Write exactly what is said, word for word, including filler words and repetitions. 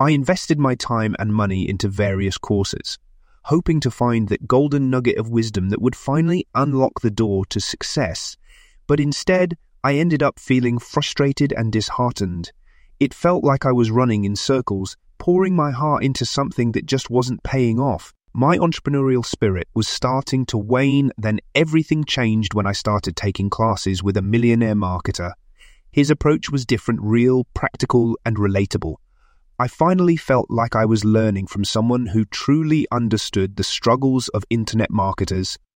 I invested my time and money into various courses, hoping to find that golden nugget of wisdom that would finally unlock the door to success. But instead, I ended up feeling frustrated and disheartened. It felt like I was running in circles, pouring my heart into something that just wasn't paying off. My entrepreneurial spirit was starting to wane, then everything changed when I started taking classes with a millionaire marketer. His approach was different, real, practical, and relatable. I finally felt like I was learning from someone who truly understood the struggles of internet marketers.